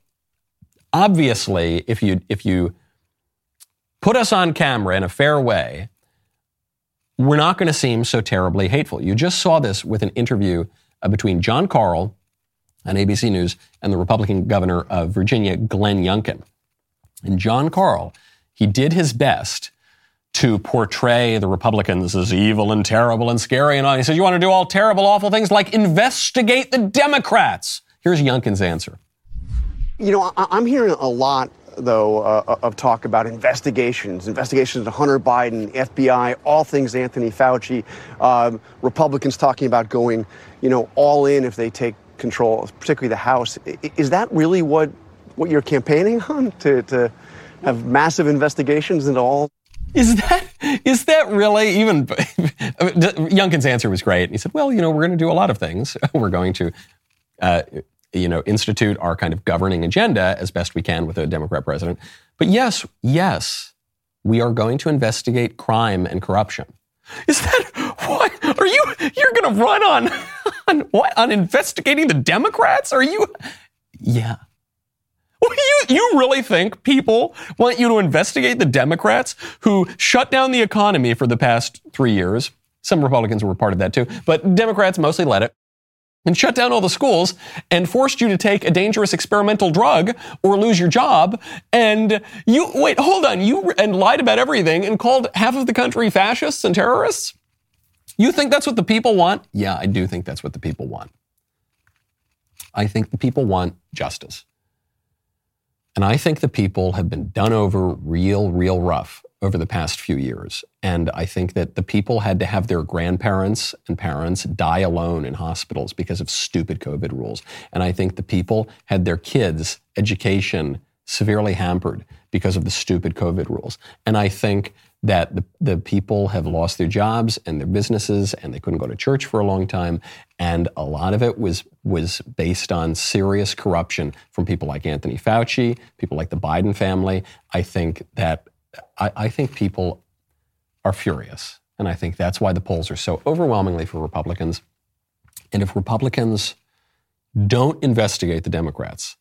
obviously, if you if you... put us on camera in a fair way, we're not going to seem so terribly hateful. You just saw this with an interview uh, between Jon Karl on A B C News and the Republican governor of Virginia, Glenn Youngkin. And Jon Karl, he did his best to portray the Republicans as evil and terrible and scary and all. He said, you want to do all terrible, awful things like investigate the Democrats. Here's Youngkin's answer. You know, I- I'm hearing a lot though, uh, of talk about investigations, investigations to Hunter Biden, F B I, all things Anthony Fauci, um, Republicans talking about going, you know, all in if they take control, particularly the House. Is that really what what you're campaigning on, to, to have massive investigations into all? Is that is that really even? Youngkin's answer was great. He said, well, you know, we're going to do a lot of things. We're going to uh, you know, institute our kind of governing agenda as best we can with a Democrat president. But yes, yes, we are going to investigate crime and corruption. Is that what? Are you, you're going to run on, on what? On investigating the Democrats? Are you? Yeah. Well, you, you really think people want you to investigate the Democrats who shut down the economy for the past three years? Some Republicans were part of that too, but Democrats mostly led it. And shut down all the schools and forced you to take a dangerous experimental drug or lose your job. And you, wait, hold on, you and lied about everything and called half of the country fascists and terrorists? You think that's what the people want? Yeah, I do think that's what the people want. I think the people want justice. And I think the people have been done over real, real rough over the past few years. And I think that the people had to have their grandparents and parents die alone in hospitals because of stupid COVID rules. And I think the people had their kids' education severely hampered because of the stupid COVID rules. And I think that the, the people have lost their jobs and their businesses, and they couldn't go to church for a long time. And a lot of it was was based on serious corruption from people like Anthony Fauci, people like the Biden family. I think that I, I think people are furious. And I think that's why the polls are so overwhelmingly for Republicans. And if Republicans don't investigate the Democrats,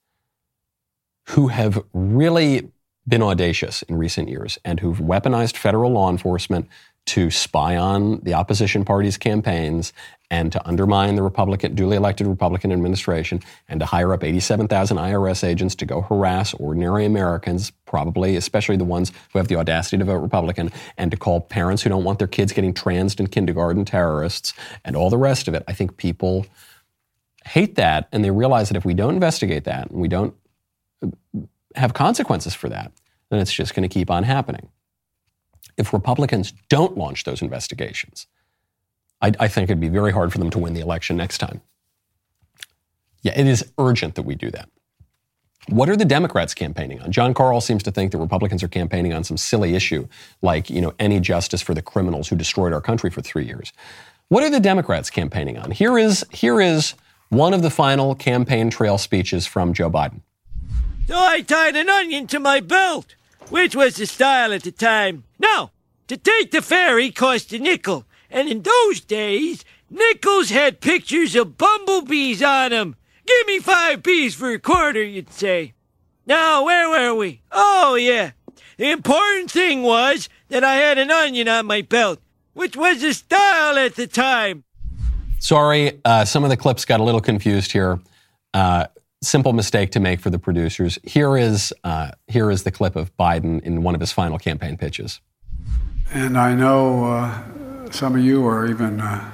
who have really been audacious in recent years and who've weaponized federal law enforcement to spy on the opposition party's campaigns and to undermine the Republican, duly elected Republican administration, and to hire up eighty-seven thousand I R S agents to go harass ordinary Americans, probably, especially the ones who have the audacity to vote Republican, and to call parents who don't want their kids getting transed in kindergarten terrorists, and all the rest of it. I think people hate that, and they realize that if we don't investigate that, and we don't have consequences for that, then it's just going to keep on happening. If Republicans don't launch those investigations, I, I think it'd be very hard for them to win the election next time. Yeah, it is urgent that we do that. What are the Democrats campaigning on? John Carl seems to think that Republicans are campaigning on some silly issue like, you know, any justice for the criminals who destroyed our country for three years. What are the Democrats campaigning on? Here is, here is one of the final campaign trail speeches from Joe Biden. So I tied an onion to my belt, which was the style at the time. Now, to take the ferry cost a nickel, and in those days, nickels had pictures of bumblebees on them. Give me five bees for a quarter, you'd say. Now, where were we? Oh, yeah. The important thing was that I had an onion on my belt, which was the style at the time. Sorry, uh, some of the clips got a little confused here. Uh, simple mistake to make for the producers. Here is, uh, here is the clip of Biden in one of his final campaign pitches. And I know uh, some of you are even uh,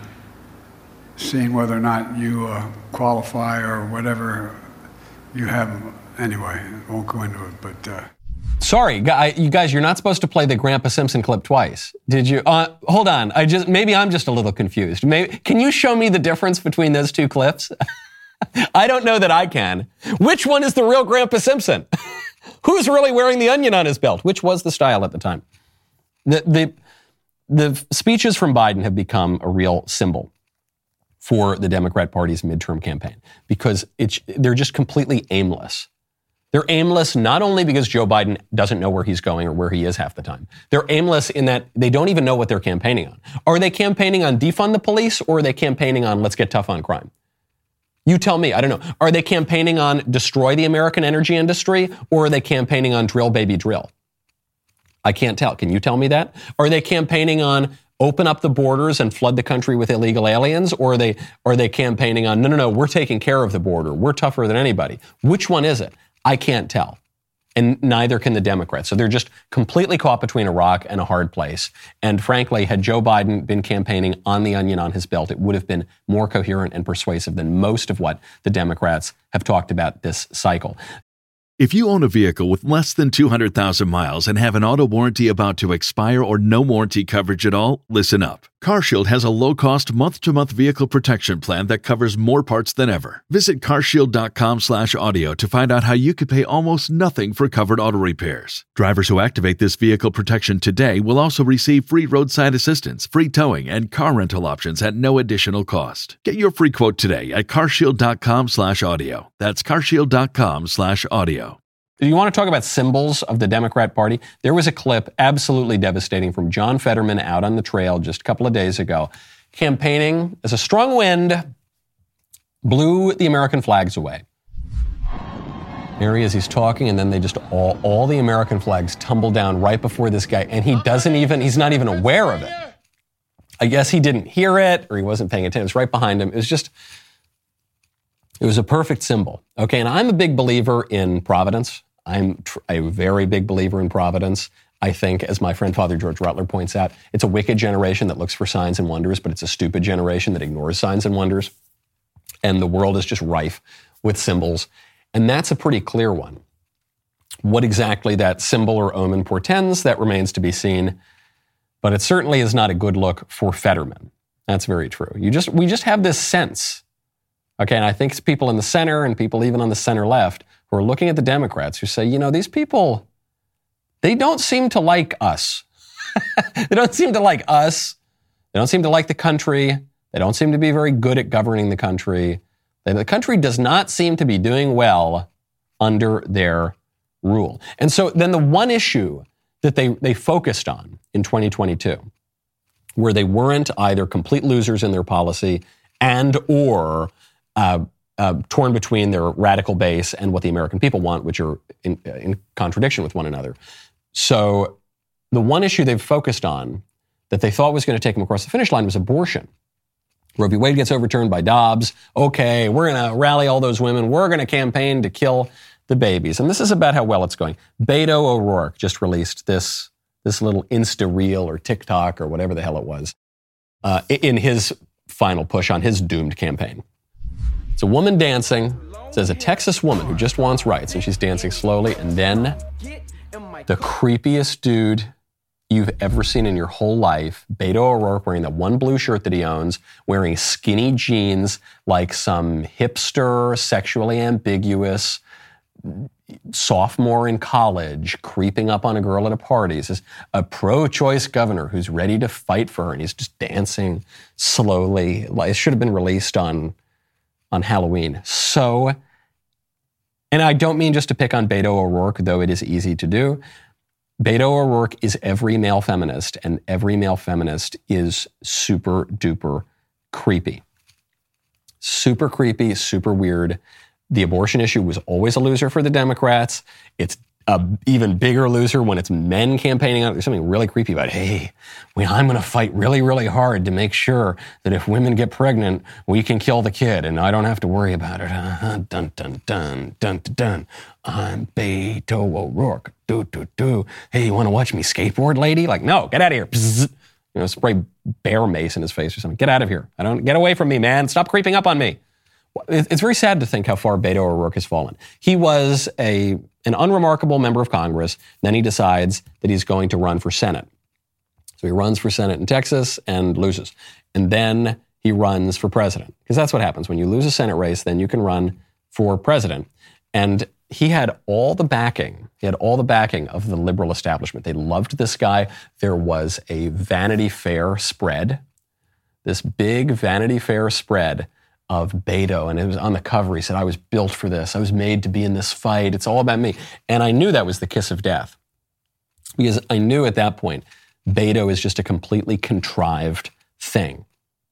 seeing whether or not you uh, qualify or whatever you have. Anyway, I won't go into it, but... Uh... Sorry, you guys, you're not supposed to play the Grandpa Simpson clip twice. Did you? Uh, hold on. I just maybe I'm just a little confused. Maybe, can you show me the difference between those two clips? I don't know that I can. Which one is the real Grandpa Simpson? Who's really wearing the onion on his belt? Which was the style at the time? The, the, the speeches from Biden have become a real symbol for the Democrat Party's midterm campaign because it's, they're just completely aimless. They're aimless not only because Joe Biden doesn't know where he's going or where he is half the time. They're aimless in that they don't even know what they're campaigning on. Are they campaigning on defund the police or are they campaigning on let's get tough on crime? You tell me. I don't know. Are they campaigning on destroy the American energy industry or are they campaigning on drill, baby, drill? I can't tell. Can you tell me that? Are they campaigning on open up the borders and flood the country with illegal aliens? Or are they, are they campaigning on, no, no, no, we're taking care of the border. We're tougher than anybody. Which one is it? I can't tell. And neither can the Democrats. So they're just completely caught between a rock and a hard place. And frankly, had Joe Biden been campaigning on the onion on his belt, it would have been more coherent and persuasive than most of what the Democrats have talked about this cycle. If you own a vehicle with less than two hundred thousand miles and have an auto warranty about to expire or no warranty coverage at all, listen up. CarShield has a low-cost month-to-month vehicle protection plan that covers more parts than ever. Visit carshield.com slash audio to find out how you could pay almost nothing for covered auto repairs. Drivers who activate this vehicle protection today will also receive free roadside assistance, free towing, and car rental options at no additional cost. Get your free quote today at carshield.com slash audio. That's carshield.com slash audio. Do you want to talk about symbols of the Democrat Party? There was a clip absolutely devastating from John Fetterman out on the trail just a couple of days ago, campaigning as a strong wind blew the American flags away. There he is, he's talking, and then they just all, all the American flags tumble down right before this guy, and he doesn't even, he's not even aware of it. I guess he didn't hear it, or he wasn't paying attention. It's right behind him. It was just, it was a perfect symbol. Okay, and I'm a big believer in Providence. I'm tr- a very big believer in Providence. I think, as my friend Father George Rutler points out, it's a wicked generation that looks for signs and wonders, but it's a stupid generation that ignores signs and wonders. And the world is just rife with symbols. And that's a pretty clear one. What exactly that symbol or omen portends, that remains to be seen. But it certainly is not a good look for Fetterman. That's very true. You just, we just have this sense. Okay, and I think it's people in the center and people even on the center left who are looking at the Democrats who say, you know, these people, they don't seem to like us. They don't seem to like us. They don't seem to like the country. They don't seem to be very good at governing the country. The country does not seem to be doing well under their rule. And so then the one issue that they, they focused on in twenty twenty-two, where they weren't either complete losers in their policy and or Uh, uh, torn between their radical base and what the American people want, which are in, in contradiction with one another. So the one issue they've focused on that they thought was going to take them across the finish line was abortion. Roe v. Wade gets overturned by Dobbs. Okay, we're going to rally all those women. We're going to campaign to kill the babies. And this is about how well it's going. Beto O'Rourke just released this, this little Insta reel or TikTok or whatever the hell it was uh, in his final push on his doomed campaign. It's a woman dancing. It says a Texas woman who just wants rights, and she's dancing slowly. And then the creepiest dude you've ever seen in your whole life, Beto O'Rourke, wearing that one blue shirt that he owns, wearing skinny jeans like some hipster, sexually ambiguous sophomore in college creeping up on a girl at a party. This is a pro-choice governor who's ready to fight for her, and he's just dancing slowly. It should have been released on, on Halloween. So, and I don't mean just to pick on Beto O'Rourke, though it is easy to do. Beto O'Rourke is every male feminist, and every male feminist is super duper creepy. Super creepy, super weird. The abortion issue was always a loser for the Democrats. It's an even bigger loser when it's men campaigning on it. There's something really creepy about, hey, we, I'm going to fight really, really hard to make sure that if women get pregnant, we can kill the kid and I don't have to worry about it. Uh, dun, dun, dun, dun, dun, dun. I'm Beto O'Rourke. Do, do, do. Hey, you want to watch me skateboard, lady? Like, no, get out of here. Bzz. You know, spray bear mace in his face or something. Get out of here. I don't, get away from me, man. Stop creeping up on me. It's very sad to think how far Beto O'Rourke has fallen. He was a an unremarkable member of Congress. Then he decides that he's going to run for Senate. So he runs for Senate in Texas and loses. And then he runs for president. Because that's what happens. When you lose a Senate race, then you can run for president. And he had all the backing. He had all the backing of the liberal establishment. They loved this guy. There was a Vanity Fair spread, this big Vanity Fair spread of Beto, and it was on the cover. He said, I was built for this. I was made to be in this fight. It's all about me. And I knew that was the kiss of death, because I knew at that point, Beto is just a completely contrived thing.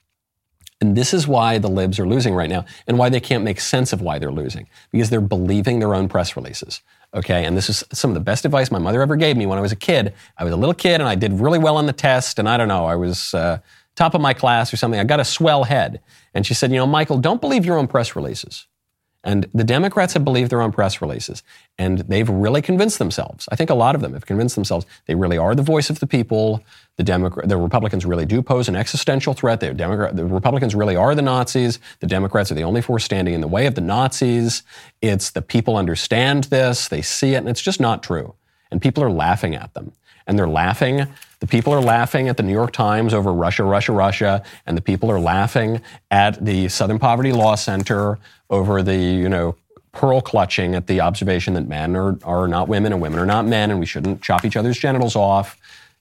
And this is why the libs are losing right now, and why they can't make sense of why they're losing, because they're believing their own press releases. Okay, and this is some of the best advice my mother ever gave me when I was a kid. I was a little kid, and I did really well on the test, and I don't know, I was uh, top of my class or something. I got a swell head. And she said, you know, Michael, don't believe your own press releases. And the Democrats have believed their own press releases. And they've really convinced themselves. I think a lot of them have convinced themselves they really are the voice of the people. The Democrat, the Republicans really do pose an existential threat. The, Democrat, the Republicans really are the Nazis. The Democrats are the only force standing in the way of the Nazis. It's the people understand this. They see it. And it's just not true. And people are laughing at them. And they're laughing. The people are laughing at the New York Times over Russia, Russia, Russia. And the people are laughing at the Southern Poverty Law Center over the, you know, pearl clutching at the observation that men are, are not women and women are not men, and we shouldn't chop each other's genitals off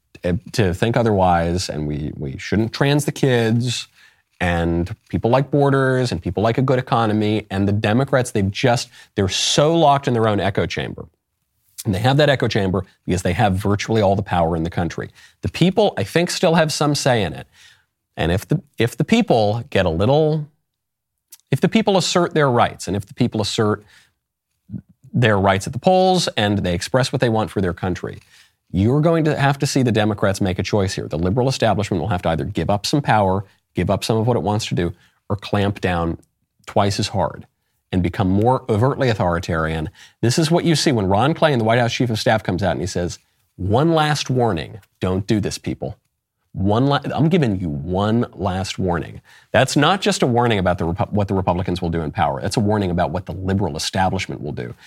to think otherwise, and we, we shouldn't trans the kids, and people like borders, and people like a good economy. And the Democrats, they've just, they're so locked in their own echo chamber. And they have that echo chamber because they have virtually all the power in the country. The people, I think, still have some say in it. And if the if the people get a little, if the people assert their rights, and if the people assert their rights at the polls, and they express what they want for their country, you're going to have to see the Democrats make a choice here. The liberal establishment will have to either give up some power, give up some of what it wants to do, or clamp down twice as hard and become more overtly authoritarian. This is what you see when Ron Clay, the White House Chief of Staff, comes out and he says, one last warning, don't do this, people. One, la- I'm giving you one last warning. That's not just a warning about the Repu- what the Republicans will do in power. That's a warning about what the liberal establishment will do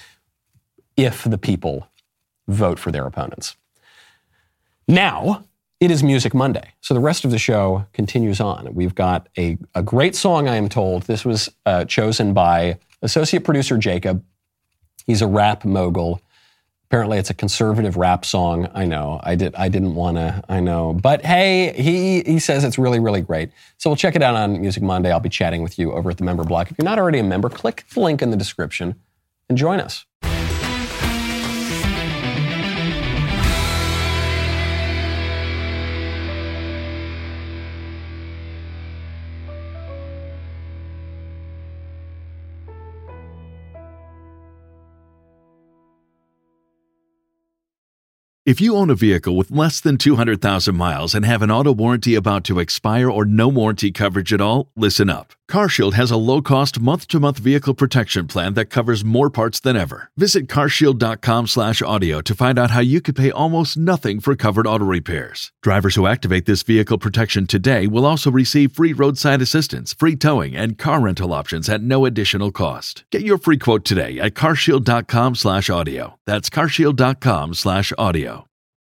if the people vote for their opponents. Now, it is Music Monday, so the rest of the show continues on. We've got a, a great song, I am told. This was uh, chosen by associate producer Jacob. He's a rap mogul. Apparently, it's a conservative rap song. I know. I did. I didn't want to. I know. But hey, he he says it's really, really great. So we'll check it out on Music Monday. I'll be chatting with you over at the member block. If you're not already a member, click the link in the description and join us. If you own a vehicle with less than two hundred thousand miles and have an auto warranty about to expire or no warranty coverage at all, listen up. CarShield has a low-cost month-to-month vehicle protection plan that covers more parts than ever. Visit carshield.com slash audio to find out how you could pay almost nothing for covered auto repairs. Drivers who activate this vehicle protection today will also receive free roadside assistance, free towing, and car rental options at no additional cost. Get your free quote today at carshield.com slash audio. That's carshield.com slash audio.